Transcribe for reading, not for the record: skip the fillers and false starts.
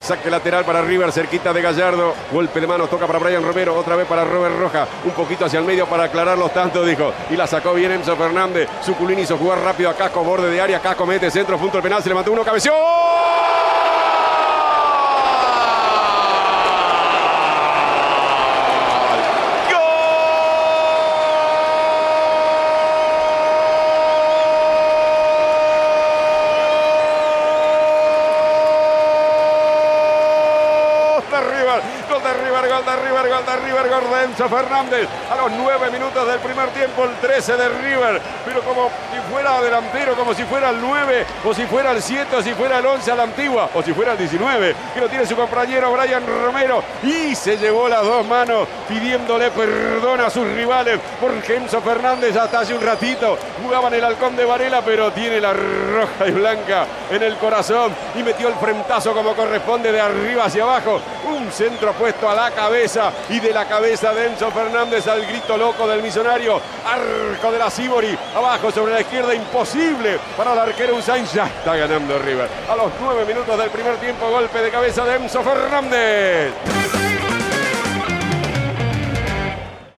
Saque lateral para River, cerquita de Gallardo. Golpe de mano, toca para Brian Romero. Otra vez para Robert Roja. Un poquito hacia el medio para aclarar los tantos, dijo. Y la sacó bien Enzo Fernández. Suculini hizo jugar rápido a Casco, borde de área. Casco mete centro, punto al penal. Se levantó uno, cabeció. Gol de Enzo Fernández a los 9 minutos del primer tiempo, el 13 de River, pero como si fuera delantero, como si fuera el 9, o si fuera el 7, o si fuera el 11 a la antigua, o si fuera el 19, que lo tiene su compañero Brian Romero, y se llevó las dos manos pidiéndole perdón a sus rivales, porque Enzo Fernández hasta hace un ratito jugaba en el Halcón de Varela, pero tiene la roja y blanca en el corazón, y metió el frentazo como corresponde de arriba hacia abajo, un centro puesto a la cabeza, y de la cabeza de Enzo Fernández al grito loco del Millonario, arco de la Sibori, abajo sobre la izquierda, imposible para el arquero Usain. Ya está ganando River a los 9 minutos del primer tiempo, golpe de cabeza de Enzo Fernández.